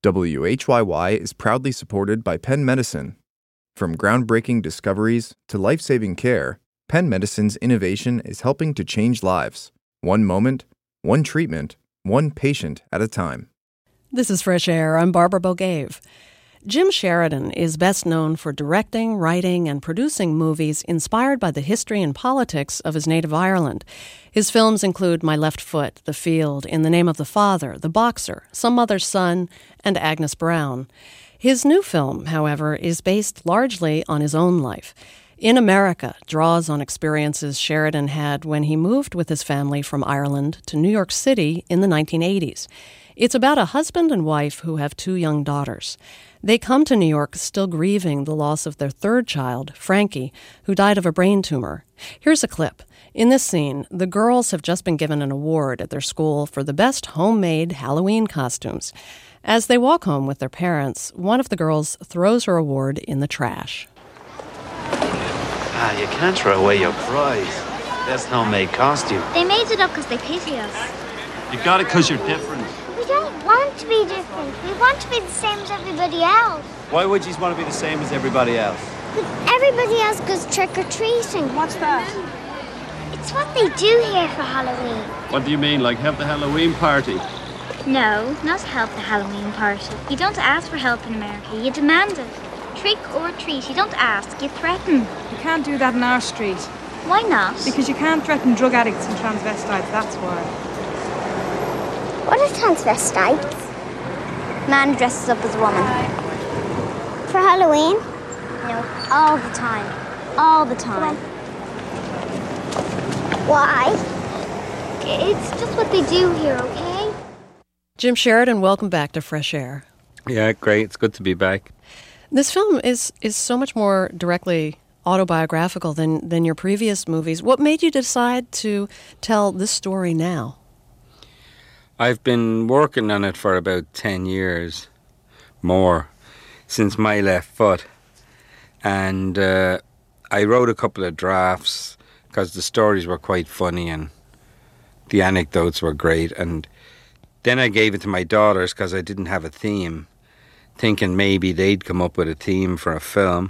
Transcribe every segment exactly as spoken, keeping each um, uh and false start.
W H Y Y is proudly supported by Penn Medicine. From groundbreaking discoveries to life-saving care, Penn Medicine's innovation is helping to change lives, one moment, one treatment, one patient at a time. This is Fresh Air. I'm Barbara Bogave. Jim Sheridan is best known for directing, writing, and producing movies inspired by the history and politics of his native Ireland. His films include My Left Foot, The Field, In the Name of the Father, The Boxer, Some Mother's Son, and Agnes Brown. His new film, however, is based largely on his own life. In America draws on experiences Sheridan had when he moved with his family from Ireland to New York City in the nineteen eighties. It's about a husband and wife who have two young daughters. They come to New York still grieving the loss of their third child, Frankie, who died of a brain tumor. Here's a clip. In this scene, the girls have just been given an award at their school for the best homemade Halloween costumes. As they walk home with their parents, one of the girls throws her award in the trash. Ah, you can't throw away your prize. Best homemade costume. They made it up because they pity us. You got it because you're different. We don't want to be different. We want to be the same as everybody else. Why would you want to be the same as everybody else? But everybody else goes trick-or-treating. What's that? It's what they do here for Halloween. What do you mean, like have the Halloween party? No, not help the Halloween party. You don't ask for help in America. You demand it. Trick or treat. You don't ask. You threaten. You can't do that in our street. Why not? Because you can't threaten drug addicts and transvestites, that's why. What are transvestites? Man dresses up as a woman. For Halloween? No, all the time. All the time. Why? It's just what they do here, okay? Jim Sheridan, welcome back to Fresh Air. Yeah, great. It's good to be back. This film is, is so much more directly autobiographical than, than your previous movies. What made you decide to tell this story now? I've been working on it for about ten years, more, since My Left Foot. And uh, I wrote a couple of drafts because the stories were quite funny and the anecdotes were great. And then I gave it to my daughters because I didn't have a theme, thinking maybe they'd come up with a theme for a film.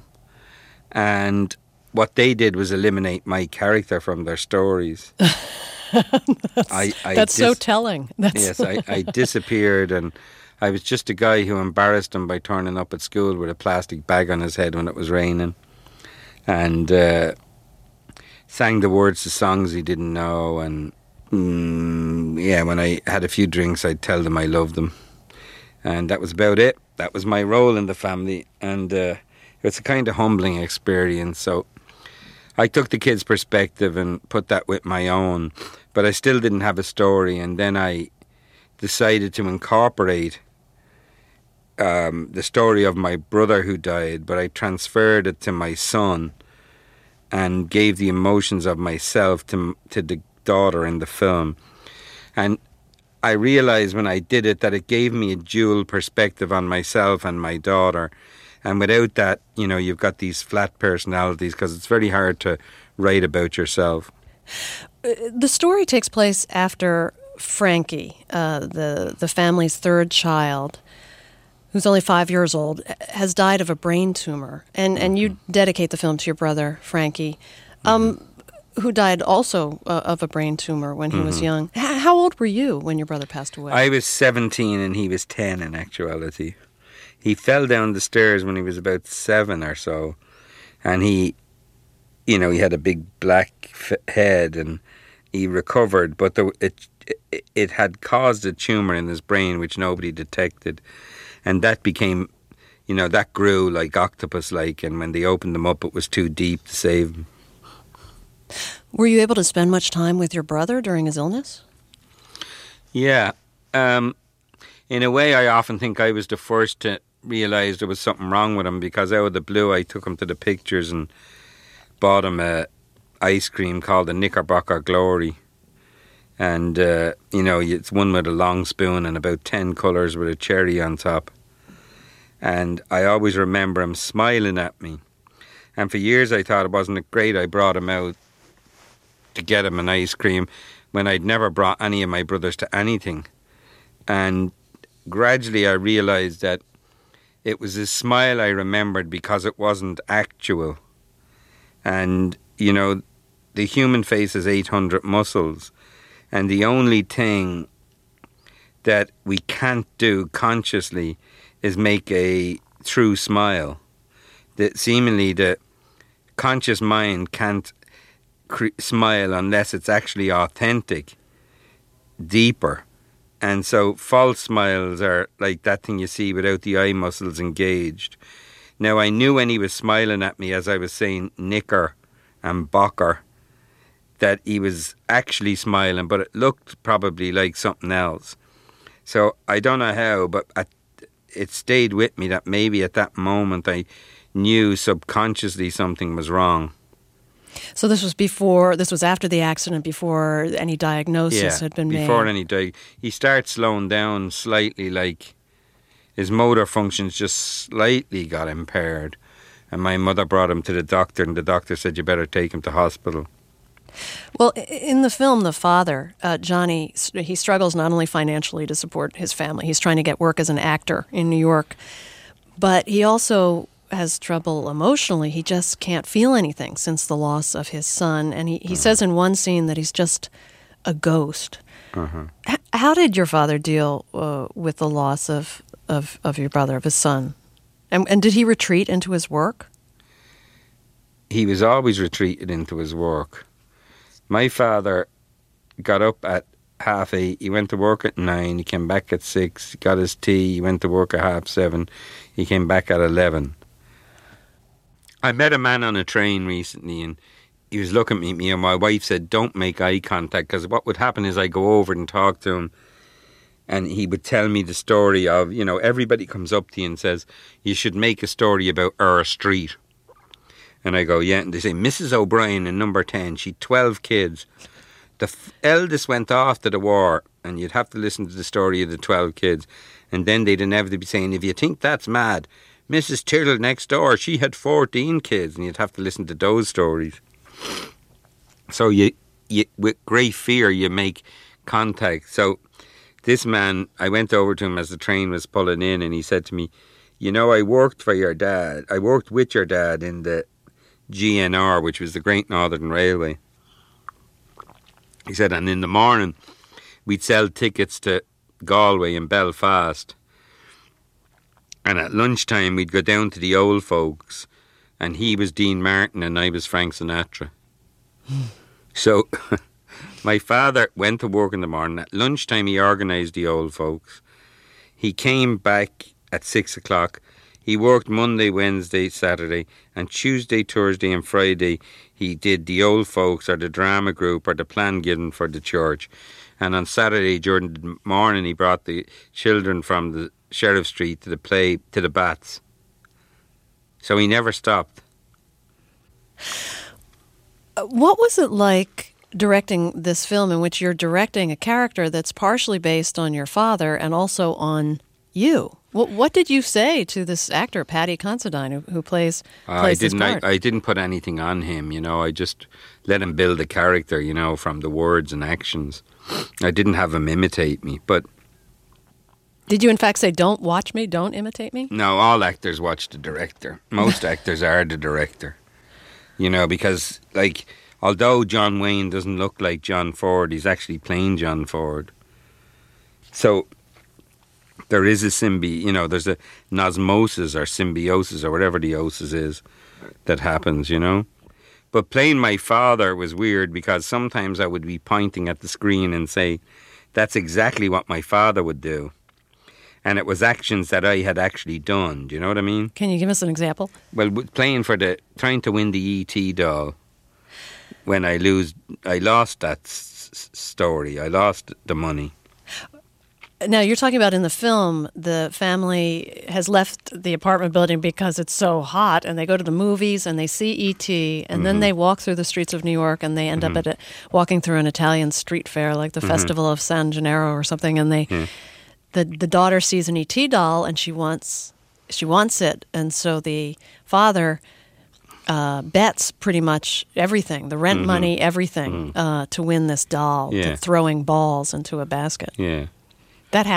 And what they did was eliminate my character from their stories. that's I, I that's dis- so telling. That's yes, I, I disappeared, and I was just a guy who embarrassed him by turning up at school with a plastic bag on his head when it was raining, and uh, sang the words to songs he didn't know. And mm, yeah, when I had a few drinks, I'd tell them I loved them, and that was about it. That was my role in the family, and uh, it's a kind of humbling experience. So I took the kids' perspective and put that with my own, but I still didn't have a story. And then I decided to incorporate um, the story of my brother who died, but I transferred it to my son and gave the emotions of myself to to the daughter in the film. And I realised when I did it that it gave me a dual perspective on myself and my daughter. And without that, you know, you've got these flat personalities because it's very hard to write about yourself. The story takes place after Frankie, uh, the, the family's third child, who's only five years old, has died of a brain tumor. And, and you dedicate the film to your brother, Frankie, um, mm-hmm. who died also uh, of a brain tumor when he mm-hmm. was young. H- how old were you when your brother passed away? I was seventeen and he was ten in actuality. He fell down the stairs when he was about seven or so, and he, you know, he had a big black f- head, and he recovered, but the, it, it it had caused a tumour in his brain which nobody detected, and that became, you know, that grew like octopus-like, and when they opened them up, it was too deep to save him. Were you able to spend much time with your brother during his illness? Yeah. Um, in a way, I often think I was the first to realised there was something wrong with him, because out of the blue I took him to the pictures and bought him a ice cream called the Knickerbocker Glory, and uh, you know, it's one with a long spoon and about ten colours with a cherry on top, and I always remember him smiling at me, and for years I thought it wasn't great I brought him out to get him an ice cream when I'd never brought any of my brothers to anything. And gradually I realised that it was a smile I remembered because it wasn't actual. And, you know, the human face has eight hundred muscles. And the only thing that we can't do consciously is make a true smile. That seemingly the conscious mind can't cre- smile unless it's actually authentic, deeper. And so false smiles are like that thing you see without the eye muscles engaged. Now, I knew when he was smiling at me, as I was saying, knicker and bocker, that he was actually smiling, but it looked probably like something else. So I don't know how, but at, it stayed with me that maybe at that moment I knew subconsciously something was wrong. So this was before, this was after the accident, before any diagnosis yeah, had been made? before any diagnosis. He starts slowing down slightly, like his motor functions just slightly got impaired. And my mother brought him to the doctor, and the doctor said, you better take him to hospital. Well, in the film, the father, uh, Johnny, he struggles not only financially to support his family. He's trying to get work as an actor in New York, but he also has trouble emotionally. He just can't feel anything since the loss of his son. And he, he uh-huh. says in one scene that he's just a ghost. Uh-huh. H- how did your father deal uh, with the loss of, of, of your brother, of his son? And, and did he retreat into his work? He was always retreated into his work. My father got up at half eight, he went to work at nine, he came back at six, he got his tea, he went to work at half seven, he came back at eleven. I met a man on a train recently, and he was looking at me, and my wife said, don't make eye contact, because what would happen is I go over and talk to him, and he would tell me the story of, you know, everybody comes up to you and says, you should make a story about our street. And I go, yeah. And they say, Missus O'Brien in number ten, she'd twelve kids. The f- eldest went off to the war, and you'd have to listen to the story of the twelve kids. And then they'd inevitably be saying, if you think that's mad, Missus Tyrrell next door, she had fourteen kids. And you'd have to listen to those stories. So you, you, with great fear, you make contact. So this man, I went over to him as the train was pulling in, and he said to me, you know, I worked for your dad. I worked with your dad in the G N R, which was the Great Northern Railway. He said, and in the morning we'd sell tickets to Galway and Belfast, and at lunchtime we'd go down to the old folks, and he was Dean Martin and I was Frank Sinatra. So my father went to work in the morning. At lunchtime he organised the old folks. He came back at six o'clock. He worked Monday, Wednesday, Saturday, and Tuesday, Thursday and Friday he did the old folks or the drama group or the plan given for the church. And on Saturday during the morning he brought the children from the Sheriff Street to the play, to the Bats. So he never stopped. What was it like directing this film in which you're directing a character that's partially based on your father and also on you? What, what did you say to this actor, Paddy Considine, who, who plays, uh, plays I didn't, this part? I, I didn't put anything on him, you know. I just let him build a character, you know, from the words and actions. I didn't have him imitate me, but... Did you in fact say, don't watch me, don't imitate me? No, all actors watch the director. Most actors are the director. You know, because, like, although John Wayne doesn't look like John Ford, he's actually playing John Ford. So... there is a symbi, you know, there's a osmosis or symbiosis or whatever the osis is that happens, you know. But playing my father was weird because sometimes I would be pointing at the screen and say, that's exactly what my father would do. And it was actions that I had actually done, do you know what I mean? Can you give us an example? Well, playing for the, trying to win the E T doll, when I lose, I lost that s- story, I lost the money. Now, you're talking about in the film, the family has left the apartment building because it's so hot, and they go to the movies, and they see E T, and mm-hmm. then they walk through the streets of New York, and they end mm-hmm. up at a, walking through an Italian street fair, like the mm-hmm. Festival of San Gennaro or something, and they, mm. the the daughter sees an E T doll, and she wants she wants it, and so the father uh, bets pretty much everything, the rent mm-hmm. money, everything, mm-hmm. uh, to win this doll, yeah. to throwing balls into a basket. Yeah. That happened?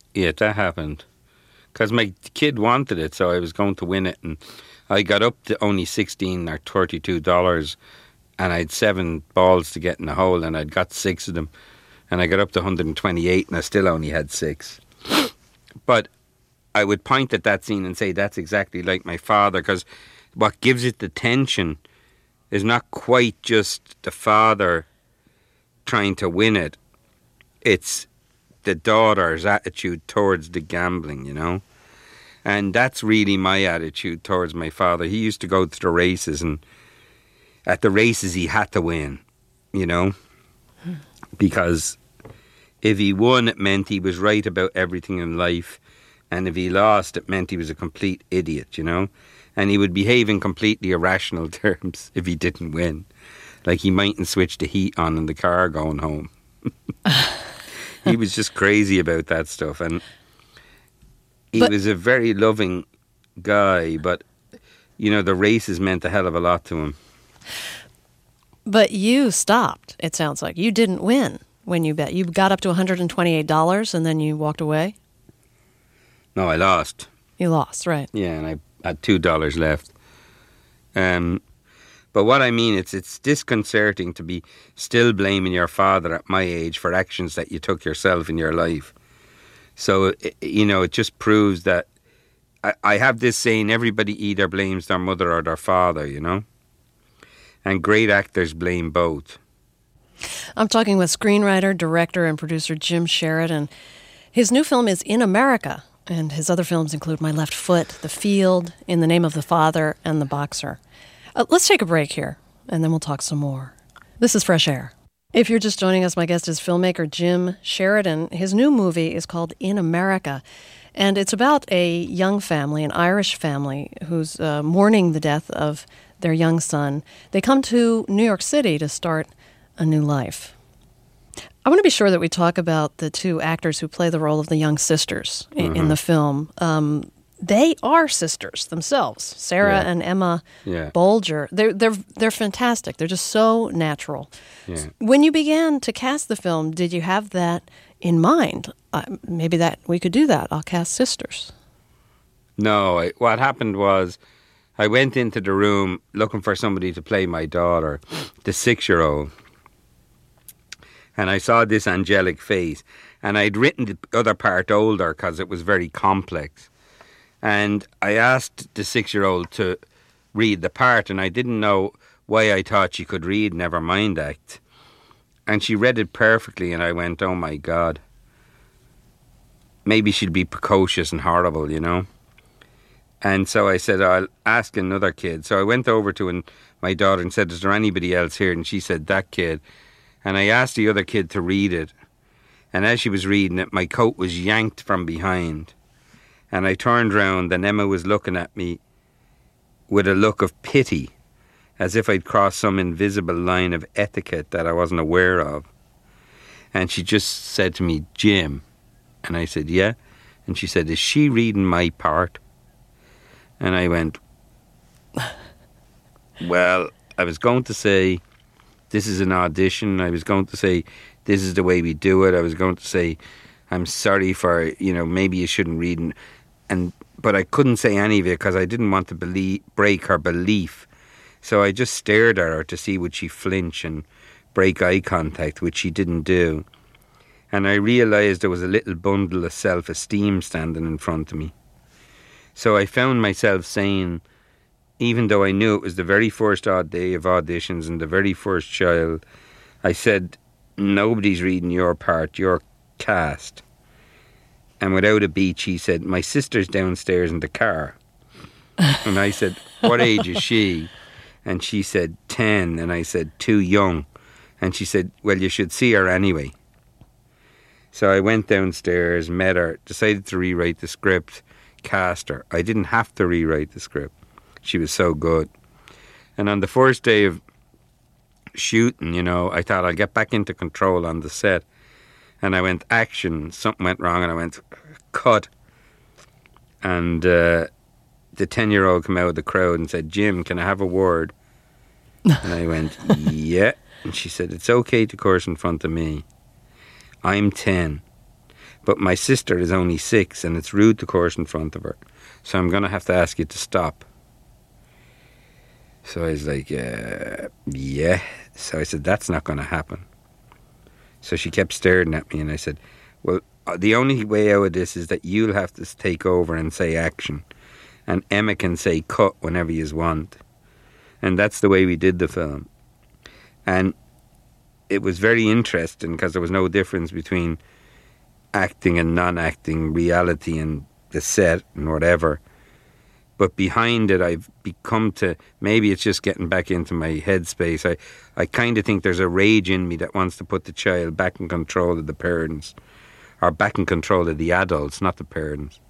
Yeah, that happened. Because my kid wanted it, so I was going to win it. And I got up to only sixteen or thirty-two dollars, and I had seven balls to get in the hole, and I'd got six of them. And I got up to one hundred twenty-eight, and I still only had six. But I would point at that scene and say that's exactly like my father, because what gives it the tension is not quite just the father trying to win it. It's the daughter's attitude towards the gambling, you know. And that's really my attitude towards my father. He used to go to the races, and at the races he had to win, you know, because if he won, it meant he was right about everything in life. And if he lost, it meant he was a complete idiot, you know. And he would behave in completely irrational terms if he didn't win. Like he mightn't switch the heat on in the car going home. He was just crazy about that stuff. And he But- was a very loving guy, but, you know, the races meant a hell of a lot to him. But you stopped, it sounds like. You didn't win when you bet. You got up to one hundred twenty-eight dollars and then you walked away? No, I lost. You lost, right. Yeah, and I had two dollars left. Um, but what I mean, it's it's disconcerting to be still blaming your father at my age for actions that you took yourself in your life. So, it, you know, it just proves that I, I have this saying, everybody either blames their mother or their father, you know? And great actors blame both. I'm talking with screenwriter, director, and producer Jim Sheridan. His new film is In America, and his other films include My Left Foot, The Field, In the Name of the Father, and The Boxer. Uh, let's take a break here, and then we'll talk some more. This is Fresh Air. If you're just joining us, my guest is filmmaker Jim Sheridan. His new movie is called In America, and it's about a young family, an Irish family, who's uh, mourning the death of their young son. They come to New York City to start a new life. I want to be sure that we talk about the two actors who play the role of the young sisters in, Mm-hmm. in the film. Um, they are sisters themselves, Sarah Yeah. and Emma Yeah. Bolger. They're they're they're fantastic. They're just so natural. Yeah. When you began to cast the film, did you have that in mind? Uh, maybe that we could do that. I'll cast sisters. No, I, what happened was I went into the room looking for somebody to play my daughter, the six-year-old. And I saw this angelic face. And I'd written the other part older because it was very complex. And I asked the six-year-old to read the part, and I didn't know why I thought she could read, never mind act. And she read it perfectly, and I went, oh my God. Maybe she'd be precocious and horrible, you know. And so I said, I'll ask another kid. So I went over to an, my daughter and said, is there anybody else here? And she said, that kid. And I asked the other kid to read it. And as she was reading it, my coat was yanked from behind. And I turned round and Emma was looking at me with a look of pity, as if I'd crossed some invisible line of etiquette that I wasn't aware of. And she just said to me, Jim. And I said, yeah. And she said, is she reading my part? And I went, well, I was going to say, this is an audition. I was going to say, this is the way we do it. I was going to say, I'm sorry for, you know, maybe you shouldn't read. And, and but I couldn't say any of it because I didn't want to believe, break her belief. So I just stared at her to see would she flinch and break eye contact, which she didn't do. And I realised there was a little bundle of self-esteem standing in front of me. So I found myself saying, even though I knew it was the very first odd day of auditions and the very first child, I said, nobody's reading your part, you're cast. And without a beat, she said, my sister's downstairs in the car. And I said, what age is she? And she said, ten. And I said, too young. And she said, well, you should see her anyway. So I went downstairs, met her, decided to rewrite the script, cast her. I didn't have to rewrite the script. She was so good. And on the first day of shooting, you know, I thought I'll get back into control on the set. And I went, action. Something went wrong, and I went, cut. And uh, the ten-year-old came out of the crowd and said, Jim, can I have a word? And I went, yeah. And she said, it's okay to curse in front of me. I'm ten. but my sister is only six and it's rude to curse in front of her. So I'm going to have to ask you to stop. So I was like, uh, yeah. So I said, that's not going to happen. So she kept staring at me and I said, well, the only way out of this is that you'll have to take over and say action. And Emma can say cut whenever you want. And that's the way we did the film. And it was very interesting because there was no difference between acting and non-acting, reality and the set and whatever. But behind it, I've become to, maybe it's just getting back into my headspace. I, I kind of think there's a rage in me that wants to put the child back in control of the parents, or back in control of the adults, not the parents.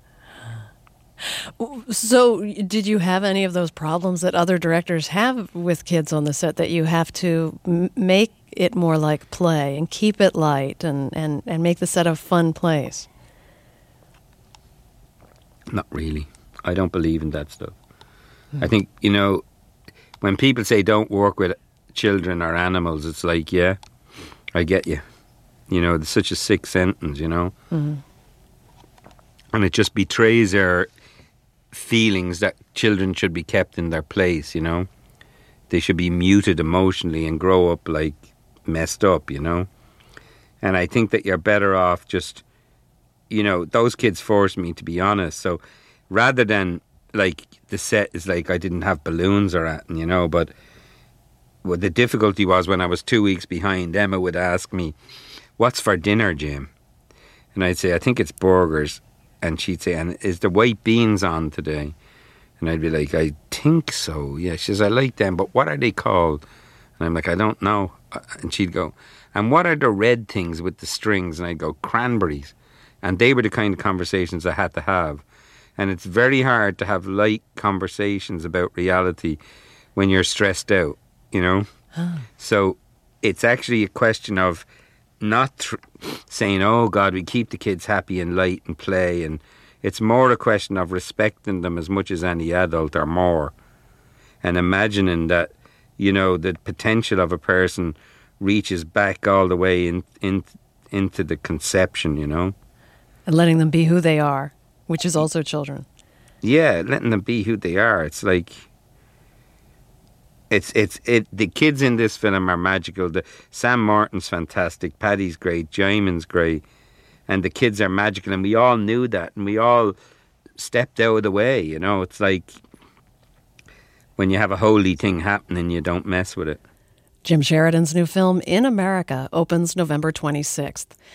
So did you have any of those problems that other directors have with kids on the set, that you have to m- make it more like play and keep it light and, and, and make the set a fun place? Not really. I don't believe in that stuff. Mm. I think, you know, when people say don't work with children or animals, it's like, yeah, I get you. You know, it's such a sick sentence, you know. Mm-hmm. And it just betrays our feelings that children should be kept in their place, you know. They should be muted emotionally and grow up like messed up, you know. And I think that you're better off just, you know, those kids forced me to be honest. So rather than like the set is like I didn't have balloons or anything, you know, but what the difficulty was when I was two weeks behind, Emma would ask me, what's for dinner, Jim? And I'd say, I think it's burgers. And she'd say, and is there white beans on today? And I'd be like, I think so. Yeah, she says, I like them, but what are they called? And I'm like, I don't know. And she'd go, and what are the red things with the strings? And I'd go, cranberries. And they were the kind of conversations I had to have. And it's very hard to have light conversations about reality when you're stressed out, you know? Huh. So it's actually a question of not tr- saying, oh God, we keep the kids happy and light and play. And it's more a question of respecting them as much as any adult or more. And imagining that, you know, the potential of a person reaches back all the way in, in, into the conception, you know? And letting them be who they are, which is also children. Yeah, letting them be who they are. It's like, it's it's it. The kids in this film are magical. The Sam Morton's fantastic, Paddy's great, Jaimin's great, and the kids are magical. And we all knew that, and we all stepped out of the way. You know, it's like when you have a holy thing happening, you don't mess with it. Jim Sheridan's new film, In America, opens November twenty-sixth.